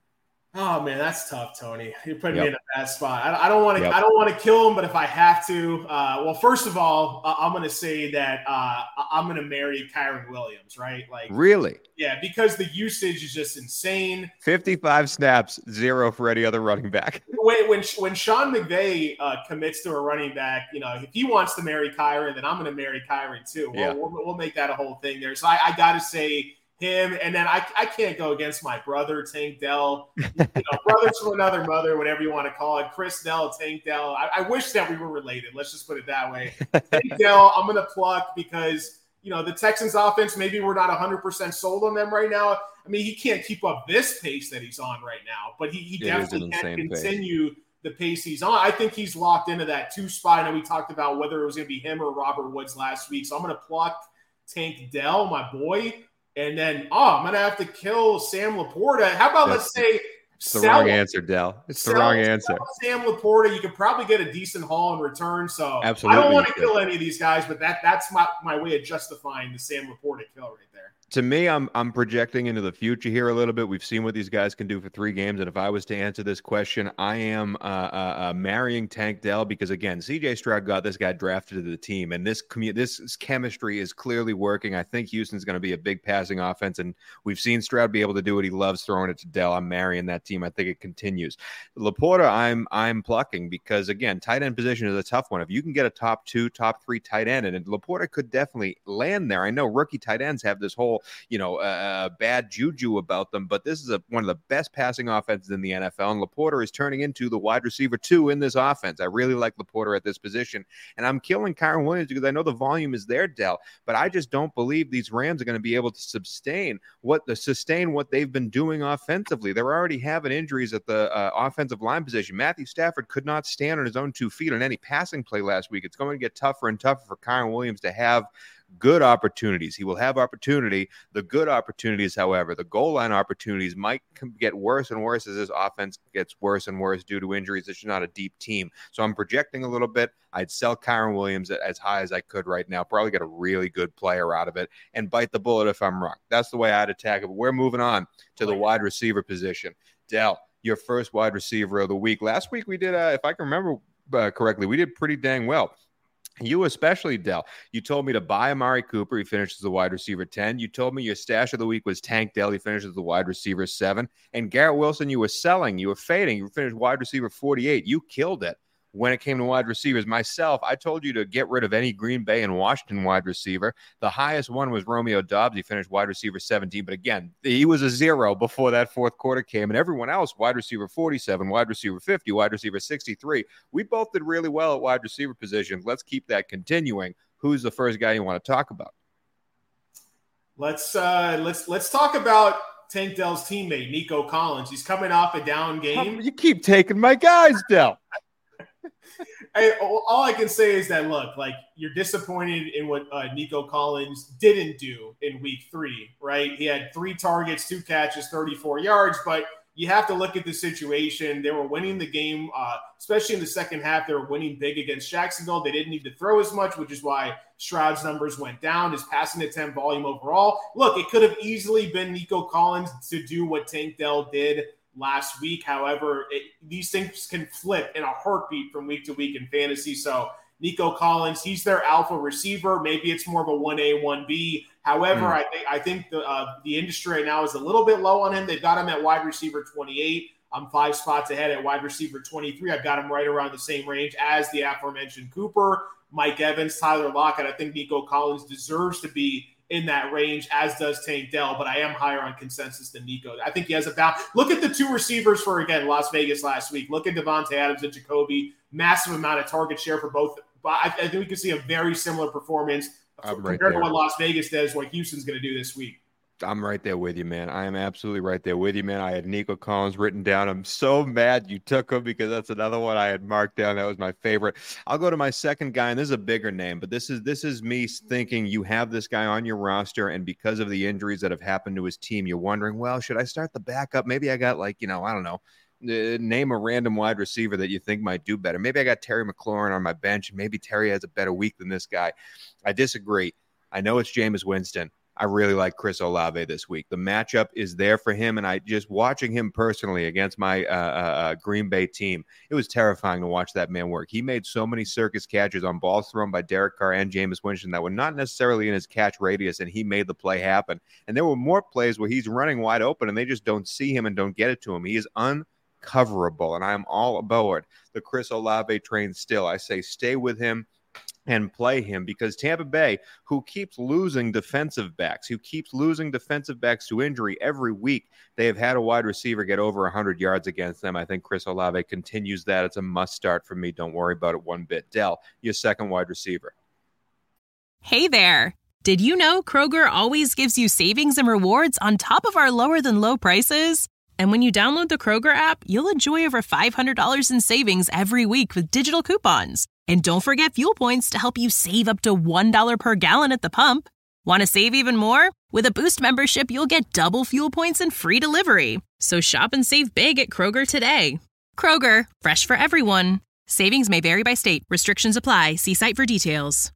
Oh man, that's tough, Tony. You're putting Yep. me in a bad spot. I, I don't want to. Yep. I don't want to kill him, but if I have to, uh, well, first of all, uh, I'm going to say that uh, I'm going to marry Kyren Williams, right? Like, Really? yeah, because the usage is just insane. fifty-five snaps, zero for any other running back. When when when Sean McVay uh, commits to a running back, you know, if he wants to marry Kyren, then I'm going to marry Kyren too. We'll, Yeah. we'll, we'll make that a whole thing there. So I, I got to say him, and then I, I can't go against my brother, Tank Dell. You know, brothers from another mother, whatever you want to call it. Chris Dell, Tank Dell. I, I wish that we were related. Let's just put it that way. Tank Dell, I'm going to pluck because, you know, the Texans offense, maybe we're not one hundred percent sold on them right now. I mean, he can't keep up this pace that he's on right now, but he, he It is an definitely can insane pace. continue the pace he's on. I think he's locked into that two spot. I know we talked about whether it was going to be him or Robert Woods last week. So I'm going to pluck Tank Dell, my boy. And then, oh, I'm going to have to kill Sam Laporta. How about, That's- let's say, It's the sell- wrong answer, Dell. It's the sell- wrong answer. sell Sam Laporta, you could probably get a decent haul in return. So Absolutely I don't want to you could. kill any of these guys, but that that's my, my way of justifying the Sam Laporta kill right there. To me, I'm I'm projecting into the future here a little bit. We've seen what these guys can do for three games, and if I was to answer this question, I am uh, uh, uh, marrying Tank Dell because again, C J Stroud got this guy drafted to the team, and this commu- this chemistry is clearly working. I think Houston's going to be a big passing offense, and we've seen Stroud be able to do what he loves, throwing it to Dell. I'm marrying that team. I think it continues. Laporta, I'm I'm plucking because again, tight end position is a tough one. If you can get a top two, top three tight end, and Laporta could definitely land there. I know rookie tight ends have this whole you know, uh, bad juju about them, but this is a, one of the best passing offenses in the N F L, and Laporta is turning into the wide receiver two in this offense. I really like Laporta at this position, and I'm killing Kyren Williams because I know the volume is there, Dell, but I just don't believe these Rams are going to be able to sustain what the sustain what they've been doing offensively. They're already having injuries at the uh, offensive line position. Matthew Stafford could not stand on his own two feet on any passing play last week. It's going to get tougher and tougher for Kyren Williams to have good opportunities. He will have opportunity. The good opportunities, however, the goal line opportunities might get worse and worse as his offense gets worse and worse due to injuries. It's not a deep team. So I'm projecting a little bit. I'd sell Kyren Williams as high as I could right now. Probably get a really good player out of it and bite the bullet if I'm wrong. That's the way I'd attack it. But we're moving on to the wide receiver position. Dell, your first wide receiver of the week. Last week we did, uh, if I can remember uh, correctly, we did pretty dang well. You especially, Dell. You told me to buy Amari Cooper. He finishes the wide receiver ten. You told me your stash of the week was Tank Dell. He finishes the wide receiver seven. And Garrett Wilson, you were selling. You were fading. You finished wide receiver forty-eight. You killed it when it came to wide receivers. Myself, I told you to get rid of any Green Bay and Washington wide receiver. The highest one was Romeo Doubs. He finished wide receiver seventeen. But again, he was a zero before that fourth quarter came. And everyone else, wide receiver forty-seven, wide receiver fifty, wide receiver sixty-three. We both did really well at wide receiver positions. Let's keep that continuing. Who's the first guy you want to talk about? Let's uh, let's let's talk about Tank Dell's teammate, Nico Collins. He's coming off a down game. You keep taking my guys, Dell. I, all I can say is that, look, like, you're disappointed in what uh, Nico Collins didn't do in week three, right? He had three targets, two catches, thirty-four yards, but you have to look at the situation. They were winning the game, uh, especially in the second half. They were winning big against Jacksonville. They didn't need to throw as much, which is why Stroud's numbers went down. His passing attempt volume overall. Look, it could have easily been Nico Collins to do what Tank Dell did last week. However, it, these things can flip in a heartbeat from week to week in fantasy. So Nico Collins, he's their alpha receiver. Maybe it's more of a one A, one B. However, mm. I think I think the uh, the industry right now is a little bit low on him. They've got him at wide receiver twenty-eight. I'm five spots ahead at wide receiver twenty-three. I've got him right around the same range as the aforementioned Cooper, Mike Evans, Tyler Lockett. I think Nico Collins deserves to be in that range, as does Tank Dell, but I am higher on consensus than Nico. I think he has a balance. Look at the two receivers for, again, Las Vegas last week. Look at Devontae Adams and Jacoby. Massive amount of target share for both. But I, I think we can see a very similar performance I'm compared right to what Las Vegas does, what Houston's going to do this week. I'm right there with you, man. I am absolutely right there with you, man. I had Nico Collins written down. I'm so mad you took him because that's another one I had marked down. That was my favorite. I'll go to my second guy, and this is a bigger name, but this is this is me thinking you have this guy on your roster, and because of the injuries that have happened to his team, you're wondering, well, should I start the backup? Maybe I got like, you know, I don't know. Uh, name a random wide receiver that you think might do better. Maybe I got Terry McLaurin on my bench, and maybe Terry has a better week than this guy. I disagree. I know it's Jameis Winston. I really like Chris Olave this week. The matchup is there for him, and I just watching him personally against my uh, uh, Green Bay team, it was terrifying to watch that man work. He made so many circus catches on balls thrown by Derek Carr and Jameis Winston that were not necessarily in his catch radius, and he made the play happen. And there were more plays where he's running wide open, and they just don't see him and don't get it to him. He is uncoverable, and I am all aboard the Chris Olave train still. I say stay with him and play him, because Tampa Bay, who keeps losing defensive backs, who keeps losing defensive backs to injury every week, they have had a wide receiver get over one hundred yards against them. I think Chris Olave continues that. It's a must start for me. Don't worry about it one bit. Dell, your second wide receiver. Hey there. Did you know Kroger always gives you savings and rewards on top of our lower than low prices? And when you download the Kroger app, you'll enjoy over five hundred dollars in savings every week with digital coupons. And don't forget fuel points to help you save up to one dollar per gallon at the pump. Want to save even more? With a Boost membership, you'll get double fuel points and free delivery. So shop and save big at Kroger today. Kroger, fresh for everyone. Savings may vary by state. Restrictions apply. See site for details.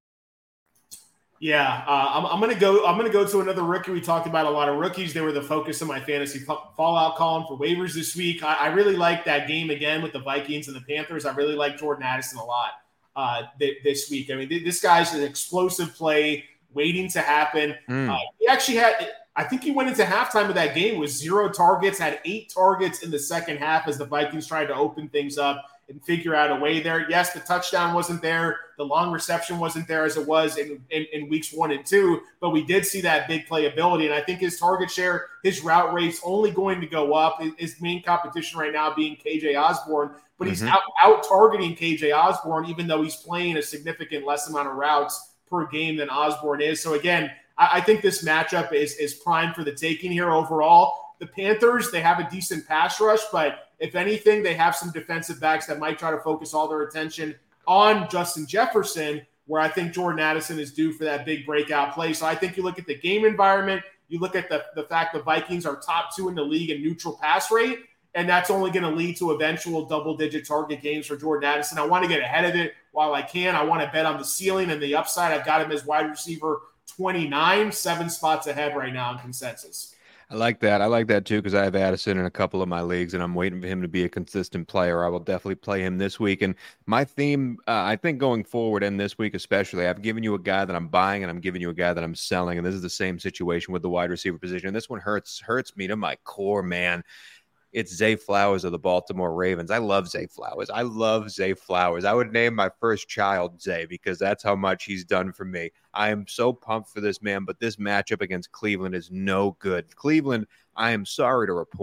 Yeah, uh, I'm, I'm gonna go. I'm gonna go to another rookie. We talked about a lot of rookies. They were the focus of my fantasy fallout column for waivers this week. I, I really like that game again with the Vikings and the Panthers. I really like Jordan Addison a lot uh, th- this week. I mean, th- this guy's an explosive play waiting to happen. Mm. Uh, he actually had. I think he went into halftime of that game with zero targets. Had eight targets in the second half as the Vikings tried to open things up and figure out a way there. Yes, the touchdown wasn't there. The long reception wasn't there as it was in, in, in weeks one and two, but we did see that big playability. And I think his target share, his route rate's only going to go up. His main competition right now being K J Osborne, but he's mm-hmm. out, out targeting K J Osborne, even though he's playing a significant less amount of routes per game than Osborne is. So again, I, I think this matchup is, is prime for the taking here overall. The Panthers, they have a decent pass rush, but if anything, they have some defensive backs that might try to focus all their attention on Justin Jefferson, where I think Jordan Addison is due for that big breakout play. So I think you look at the game environment, you look at the, the fact the Vikings are top two in the league in neutral pass rate, and that's only going to lead to eventual double-digit target games for Jordan Addison. I want to get ahead of it while I can. I want to bet on the ceiling and the upside. I've got him as wide receiver twenty-nine, seven spots ahead right now in consensus. I like that. I like that too, because I have Addison in a couple of my leagues, and I'm waiting for him to be a consistent player. I will definitely play him this week. And my theme, uh, I think going forward and this week especially, I've given you a guy that I'm buying and I'm giving you a guy that I'm selling. And this is the same situation with the wide receiver position. And this one hurts hurts me to my core, man. It's Zay Flowers of the Baltimore Ravens. I love Zay Flowers. I love Zay Flowers. I would name my first child Zay because that's how much he's done for me. I am so pumped for this man, but this matchup against Cleveland is no good. Cleveland, I am sorry to report, they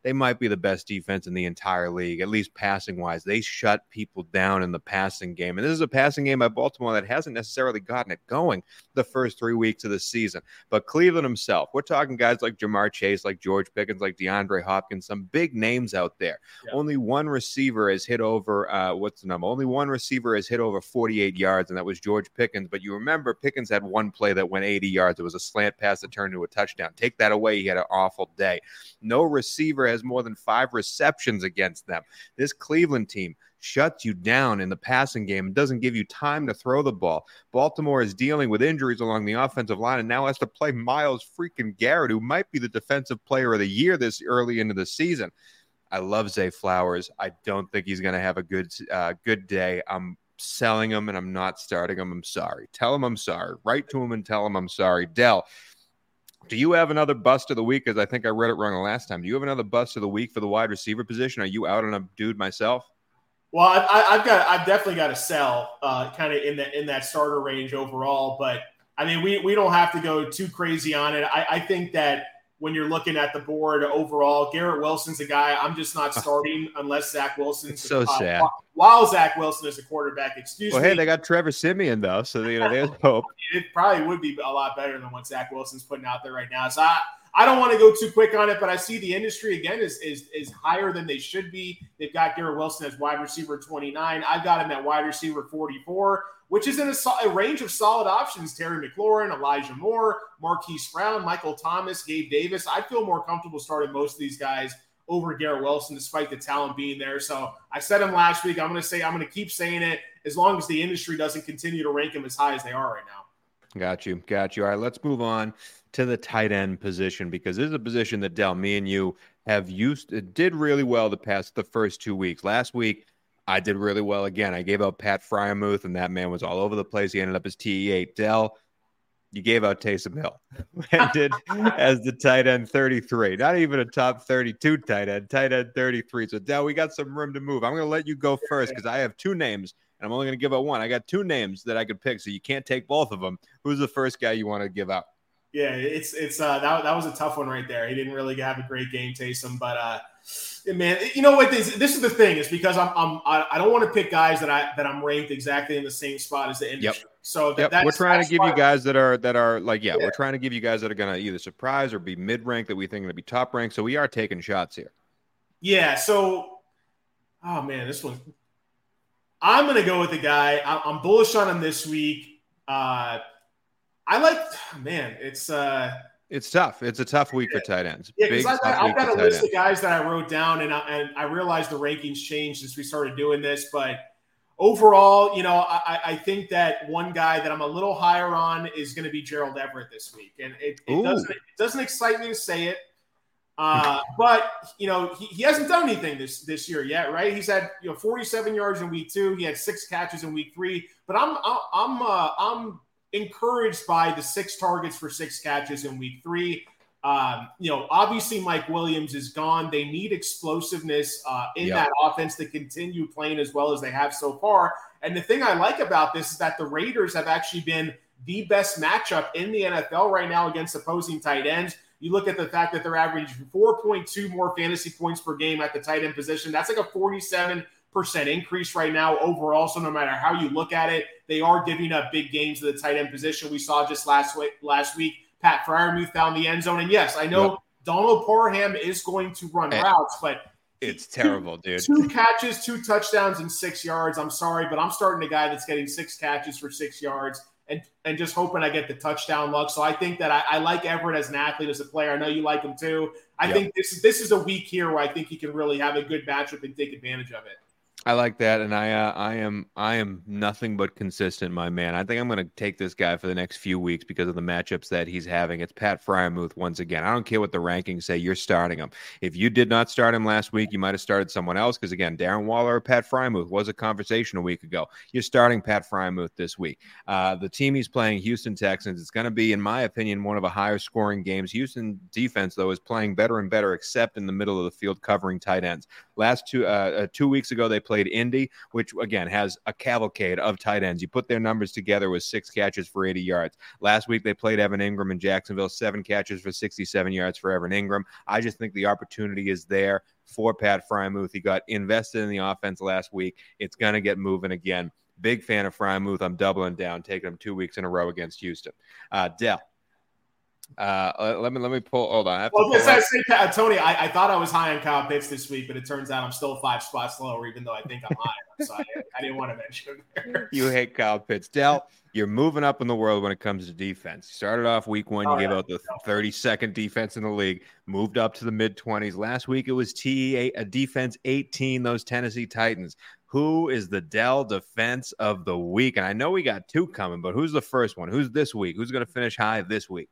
they might be the best defense in the entire league, at least passing-wise. They shut people down in the passing game. And this is a passing game by Baltimore that hasn't necessarily gotten it going the first three weeks of the season. But Cleveland himself, we're talking guys like Jamar Chase, like George Pickens, like DeAndre Hopkins, some big names out there. Yeah. Only one receiver has hit over, uh, what's the number? Only one receiver has hit over forty-eight yards, and that was George Pickens. But you remember Pickens had one play that went eighty yards. It was a slant pass that turned into a touchdown. Take that away, he had an awful day. No receiver has more than five receptions against them. This Cleveland team shuts you down in the passing game and doesn't give you time to throw the ball. Baltimore is dealing with injuries along the offensive line and now has to play Myles freaking Garrett, who might be the defensive player of the year this early into the season. I love Zay Flowers. I don't think he's going to have a good uh, good day. I'm selling him and I'm not starting him. I'm sorry. Tell him I'm sorry. Write to him and tell him I'm sorry. Dell, do you have another bust of the week? Because I think I read it wrong the last time. Do you have another bust of the week for the wide receiver position? Are you out on a dude myself? Well, I, I've got, I've definitely got to sell, uh, kind of in that in that starter range overall. But I mean, we we don't have to go too crazy on it. I, I think that when you're looking at the board overall, Garrett Wilson's a guy I'm just not starting unless Zach Wilson's it's so uh, sad. While Zach Wilson is a quarterback, excuse well, me. Well, hey, they got Trevor Siemian though, so you know there's hope. It probably would be a lot better than what Zach Wilson's putting out there right now. So I. I don't want to go too quick on it, but I see the industry, again, is, is is higher than they should be. They've got Garrett Wilson as wide receiver twenty-nine. I've got him at wide receiver forty-four, which is in a, a range of solid options. Terry McLaurin, Elijah Moore, Marquise Brown, Michael Thomas, Gabe Davis. I feel more comfortable starting most of these guys over Garrett Wilson, despite the talent being there. So I said him last week. I'm going to say I'm going to keep saying it as long as the industry doesn't continue to rank him as high as they are right now. Got you. Got you. All right, let's move on to the tight end position, because this is a position that, Del, me and you have used, it did really well the past, the first two weeks. Last week, I did really well again. I gave out Pat Freiermuth, and that man was all over the place. He ended up as T E eight. Del, you gave out Taysom Hill. Ended as the tight end thirty-three. Not even a top thirty-two tight end, tight end thirty-three. So, Del, we got some room to move. I'm going to let you go first because I have two names, and I'm only going to give out one. I got two names that I could pick, so you can't take both of them. Who's the first guy you want to give out? Yeah, it's it's uh, that that was a tough one right there. He didn't really have a great game, Taysom, but uh, man, you know what? This this is the thing is because I'm I'm I don't want to pick guys that I that I'm ranked exactly in the same spot as the industry. Yep. So yep. that's, we're trying that's to give you guys that are that are like yeah, yeah, we're trying to give you guys that are going to either surprise or be mid ranked that we think are going to be top ranked. So we are taking shots here. Yeah. So, oh man, this one. I'm going to go with the guy. I'm bullish on him this week. Uh, I like, man, it's uh, it's tough. It's a tough week yeah. for tight ends. Yeah, because I've, I've got a list of guys that I wrote down, and I, and I realized the rankings changed since we started doing this. But overall, you know, I, I think that one guy that I'm a little higher on is going to be Gerald Everett this week, and it, it doesn't it doesn't excite me to say it, uh, but you know, he, he hasn't done anything this this year yet, right? He's had you know forty-seven yards in week two. He had six catches in week three, but I'm I'm uh, I'm encouraged by the six targets for six catches in week three. Um, you know, obviously Mike Williams is gone. They need explosiveness uh, in yep. that offense to continue playing as well as they have so far. And the thing I like about this is that the Raiders have actually been the best matchup in the N F L right now against opposing tight ends. You look at the fact that they're averaging four point two more fantasy points per game at the tight end position. That's like a forty-seven percent increase right now overall. So no matter how you look at it, they are giving up big games to the tight end position. We saw just last week, last week, Pat Freiermuth found the end zone. And yes, I know yep. Donald Parham is going to run and routes, but it's terrible, dude. Two catches, two touchdowns, and six yards. I'm sorry, but I'm starting a guy that's getting six catches for six yards and, and just hoping I get the touchdown luck. So I think that I, I like Everett as an athlete, as a player. I know you like him too. I yep. think this, this is a week here where I think he can really have a good matchup and take advantage of it. I like that, and I uh, I am I am nothing but consistent, my man. I think I'm going to take this guy for the next few weeks because of the matchups that he's having. It's Pat Freiermuth once again. I don't care what the rankings say. You're starting him. If you did not start him last week, you might have started someone else because, again, Darren Waller or Pat Freiermuth was a conversation a week ago. You're starting Pat Freiermuth this week. Uh, the team he's playing, Houston Texans, it's going to be, in my opinion, one of the higher scoring games. Houston defense, though, is playing better and better, except in the middle of the field covering tight ends. Last two uh, uh, two weeks ago, they played Indy, which, again, has a cavalcade of tight ends. You put their numbers together with six catches for eighty yards. Last week, they played Evan Ingram in Jacksonville, seven catches for sixty-seven yards for Evan Ingram. I just think the opportunity is there for Pat Freiermuth. He got invested in the offense last week. It's going to get moving again. Big fan of Freiermuth. I'm doubling down, taking him two weeks in a row against Houston. Uh, Dell. Uh, let me let me pull. Hold on. I well, yes, I say, uh, Tony, I, I thought I was high on Kyle Pitts this week, but it turns out I'm still five spots lower, even though I think I'm high. So I, I didn't want to mention him there. You hate Kyle Pitts. Dell, you're moving up in the world when it comes to defense. You started off week one, you oh, gave yeah. out the thirty-second defense in the league, moved up to the mid-twenties. Last week it was T E a defense eighteen, those Tennessee Titans. Who is the Dell defense of the week? And I know we got two coming, but who's the first one? Who's this week? Who's going to finish high this week?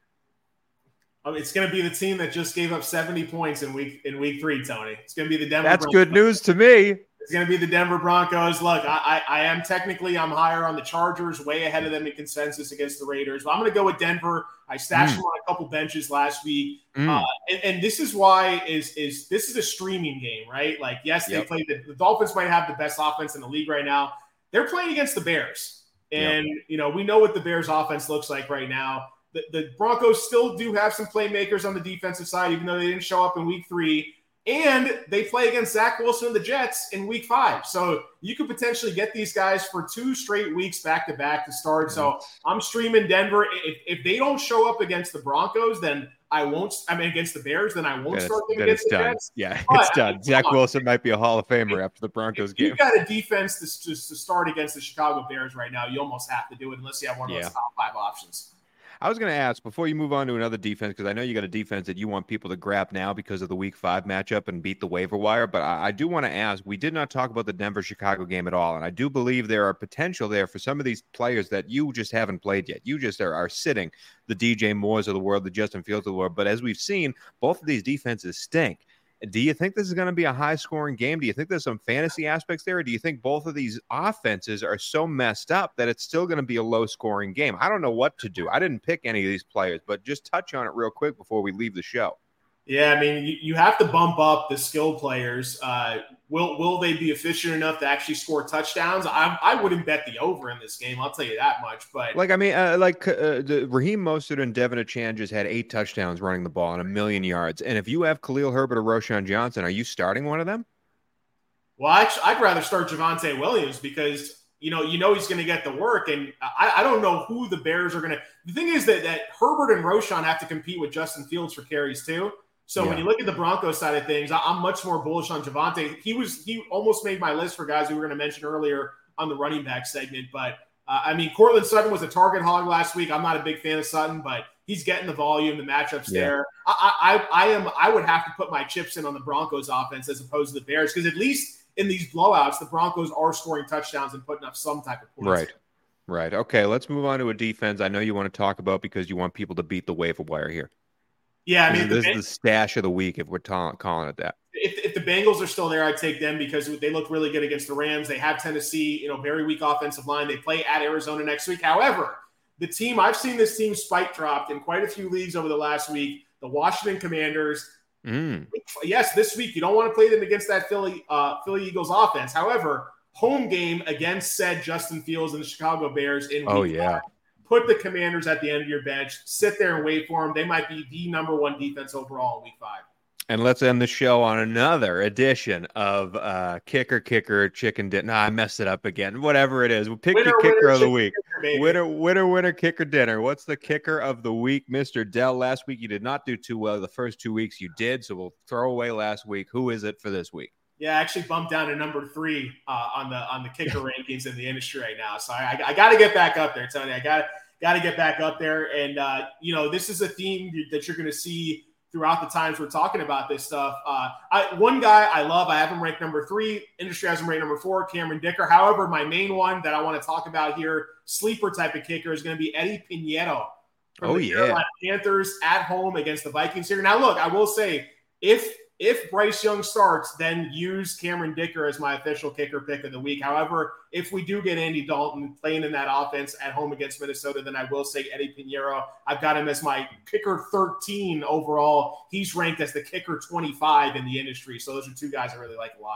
It's going to be the team that just gave up seventy points in week in week three, Tony. It's going to be the Denver That's Broncos. Good news to me. It's going to be the Denver Broncos. Look, I, I, I am technically I'm higher on the Chargers, way ahead of them in consensus against the Raiders. But I'm going to go with Denver. I stashed mm. them on a couple benches last week. Mm. Uh, and, and this is why is is this is a streaming game, right? Like, yes, they yep. play the, the Dolphins might have the best offense in the league right now. They're playing against the Bears. And, yep. you know, we know what the Bears offense looks like right now. The, the Broncos still do have some playmakers on the defensive side, even though they didn't show up in week three. And they play against Zach Wilson and the Jets in week five. So you could potentially get these guys for two straight weeks back-to-back to start. So I'm streaming Denver. If, if they don't show up against the Broncos, then I won't – I mean, against the Bears, then I won't then start them then against it's the done. Jets. Yeah, but, it's done. I mean, Zach on. Wilson might be a Hall of Famer after the Broncos if game. You've got a defense to, to, to start against the Chicago Bears right now. You almost have to do it unless you have one of yeah. those top five options. I was going to ask, before you move on to another defense, because I know you got a defense that you want people to grab now because of the week five matchup and beat the waiver wire, but I, I do want to ask, we did not talk about the Denver-Chicago game at all, and I do believe there are potential there for some of these players that you just haven't played yet. You just are, are sitting the D J Moores of the world, the Justin Fields of the world, but as we've seen, both of these defenses stink. Do you think this is going to be a high-scoring game? Do you think there's some fantasy aspects there? Or do you think both of these offenses are so messed up that it's still going to be a low-scoring game? I don't know what to do. I didn't pick any of these players, but just touch on it real quick before we leave the show. Yeah, I mean, you, you have to bump up the skilled players. Uh, will will they be efficient enough to actually score touchdowns? I I wouldn't bet the over in this game. I'll tell you that much. But like, I mean, uh, like uh, the Raheem Mostert and Devin Achane just had eight touchdowns running the ball and a million yards. And if you have Khalil Herbert or Roschon Johnson, are you starting one of them? Well, actually, I'd rather start Javonte Williams because you know you know he's going to get the work, and I, I don't know who the Bears are going to. The thing is that that Herbert and Roschon have to compete with Justin Fields for carries too. So yeah. when you look at the Broncos side of things, I'm much more bullish on Javonte. He was he almost made my list for guys we were going to mention earlier on the running back segment. But, uh, I mean, Courtland Sutton was a target hog last week. I'm not a big fan of Sutton, but he's getting the volume, the matchups yeah. there. I, I, I am. I would have to put my chips in on the Broncos offense as opposed to the Bears because at least in these blowouts, the Broncos are scoring touchdowns and putting up some type of points. Right. Right. Okay, let's move on to a defense I know you want to talk about because you want people to beat the waiver wire here. Yeah, I mean, this the, is the stash of the week if we're ta- calling it that. If, if the Bengals are still there, I'd take them because they look really good against the Rams. They have Tennessee, you know, very weak offensive line. They play at Arizona next week. However, the team, I've seen this team spike dropped in quite a few leagues over the last week. The Washington Commanders. Mm. Yes, this week you don't want to play them against that Philly uh, Philly Eagles offense. However, home game against said Justin Fields and the Chicago Bears in week Oh, yeah. five. Put the Commanders at the end of your bench. Sit there and wait for them. They might be the number one defense overall in week five. And let's end the show on another edition of uh, Kicker, Kicker, Chicken Dinner. Nah, I messed it up again. Whatever it is. We'll pick winner, the kicker winner, of the week. Dinner, winner, winner, winner, kicker dinner. What's the kicker of the week, Mister Dell? Last week you did not do too well. The first two weeks you did, so we'll throw away last week. Who is it for this week? Yeah, I actually bumped down to number three uh, on the on the kicker rankings in the industry right now. So I, I, I got to get back up there, Tony. I got got to get back up there. And, uh, you know, this is a theme that you're going to see throughout the times we're talking about this stuff. Uh, I, one guy I love, I have him ranked number three. Industry has him ranked number four, Cameron Dicker. However, my main one that I want to talk about here, sleeper type of kicker, is going to be Eddie Piñeiro from oh, the yeah. Carolina Panthers at home against the Vikings here. Now, look, I will say, if if Bryce Young starts, then use Cameron Dicker as my official kicker pick of the week. However, if we do get Andy Dalton playing in that offense at home against Minnesota, then I will say Eddie Piñeiro. I've got him as my kicker thirteen overall. He's ranked as the kicker twenty-five in the industry. So those are two guys I really like a lot.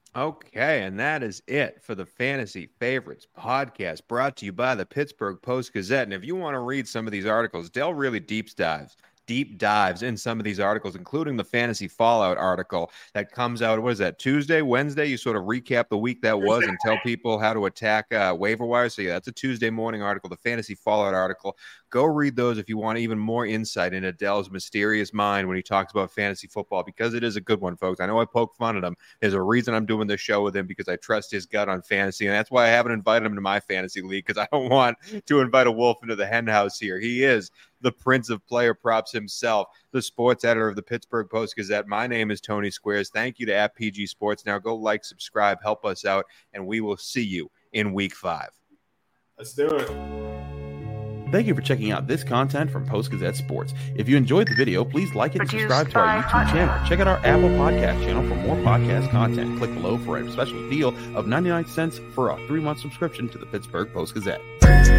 Okay, and that is it for the Fantasy Favorites podcast, brought to you by the Pittsburgh Post-Gazette. And if you want to read some of these articles, Dell really deep dives. deep dives in some of these articles, including the Fantasy Fallout article that comes out, what is that, Tuesday, Wednesday? You sort of recap the week that was and tell people how to attack uh, waiver wire. So, yeah, that's a Tuesday morning article, the Fantasy Fallout article. Go read those if you want even more insight into Dell's mysterious mind when he talks about fantasy football, because it is a good one, folks. I know I poke fun at him. There's a reason I'm doing this show with him, because I trust his gut on fantasy, and that's why I haven't invited him to my fantasy league, because I don't want to invite a wolf into the hen house here. He is the prince of player props himself, the sports editor of the Pittsburgh Post-Gazette. My name is Tony Squares. Thank you to at P G Sports. Now go like, subscribe, help us out, and we will see you in week five. Let's do it. Thank you for checking out this content from Post-Gazette Sports. If you enjoyed the video, please like it and subscribe to our YouTube channel. Check out our Apple Podcast channel for more podcast content. Click below for a special deal of ninety-nine cents for a three-month subscription to the Pittsburgh Post-Gazette.